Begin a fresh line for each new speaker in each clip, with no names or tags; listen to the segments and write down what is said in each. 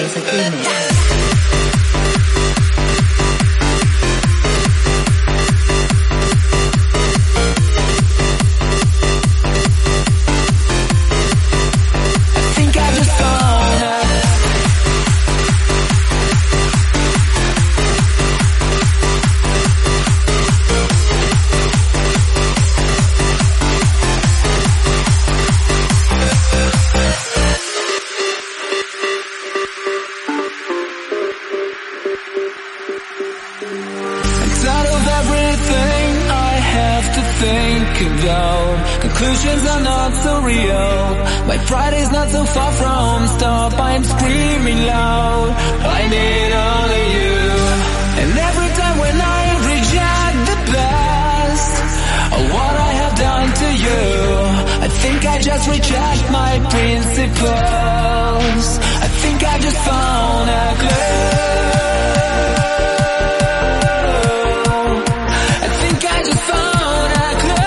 plays a remix.
Conclusions are not so real. My pride is not so far from stop. I'm screaming loud, I need only you. And every time when I reject the past, or what I have done to you, I think I just reject my principles. I think I just found a clue. I think I just found a clue.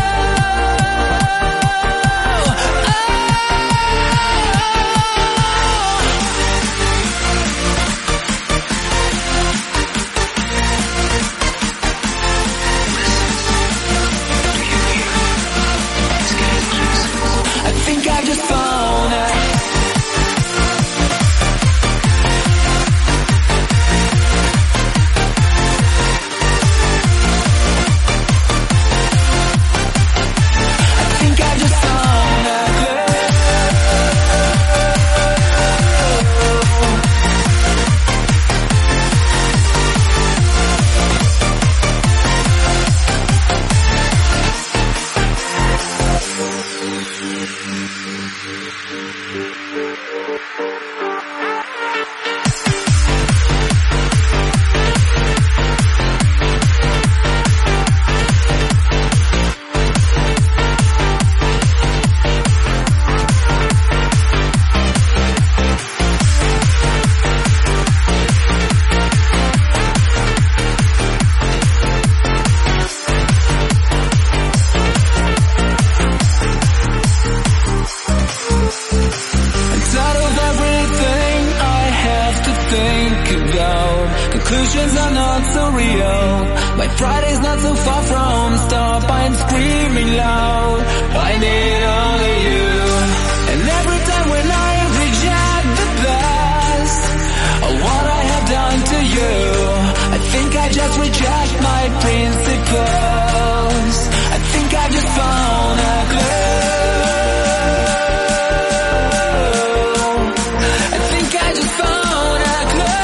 Conclusions are not so real. My pride is not so far from stop. I'm screaming loud, I need only you. And every time when I reject the past, or what I have done to you, I think I just reject my principles. I think I just found a clue. I think I just found a clue.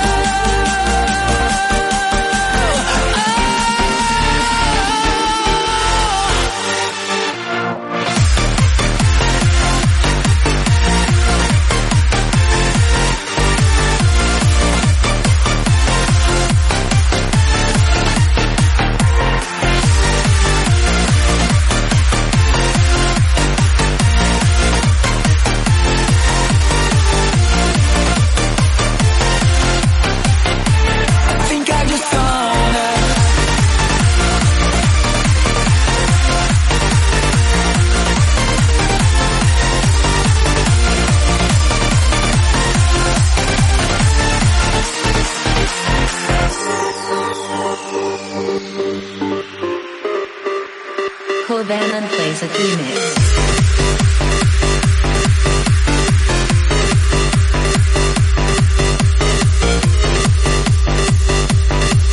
Van plays a remix.